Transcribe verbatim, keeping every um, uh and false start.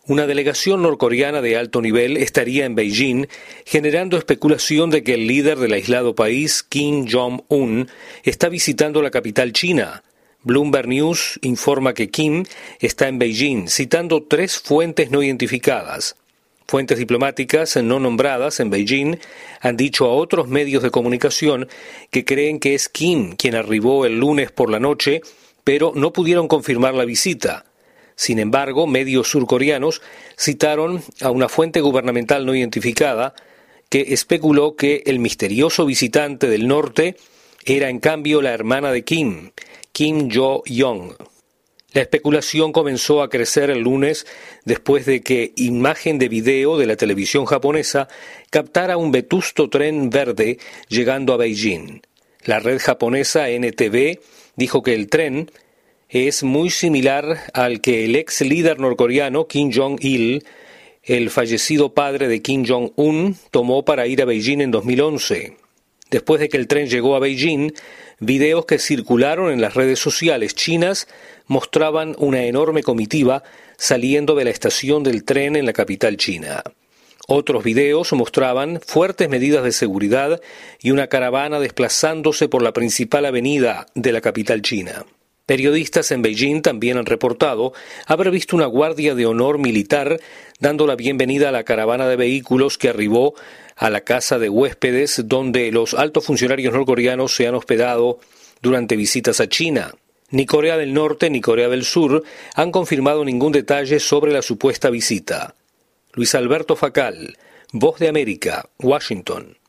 Una delegación norcoreana de alto nivel estaría en Beijing, generando especulación de que el líder del aislado país, Kim Jong-un, está visitando la capital china. Bloomberg News informa que Kim está en Beijing, citando tres fuentes no identificadas. Fuentes diplomáticas no nombradas en Beijing han dicho a otros medios de comunicación que creen que es Kim quien arribó el lunes por la noche, pero no pudieron confirmar la visita. Sin embargo, medios surcoreanos citaron a una fuente gubernamental no identificada que especuló que el misterioso visitante del norte era en cambio la hermana de Kim, Kim Jo-young. La especulación comenzó a crecer el lunes después de que imagen de video de la televisión japonesa captara un vetusto tren verde llegando a Beijing. La red japonesa N T V dijo que el tren es muy similar al que el ex líder norcoreano Kim Jong-il, el fallecido padre de Kim Jong-un, tomó para ir a Beijing en dos mil once. Después de que el tren llegó a Beijing, videos que circularon en las redes sociales chinas mostraban una enorme comitiva saliendo de la estación del tren en la capital china. Otros videos mostraban fuertes medidas de seguridad y una caravana desplazándose por la principal avenida de la capital china. Periodistas en Beijing también han reportado haber visto una guardia de honor militar dando la bienvenida a la caravana de vehículos que arribó a la casa de huéspedes donde los altos funcionarios norcoreanos se han hospedado durante visitas a China. Ni Corea del Norte ni Corea del Sur han confirmado ningún detalle sobre la supuesta visita. Luis Alberto Facal, Voz de América, Washington.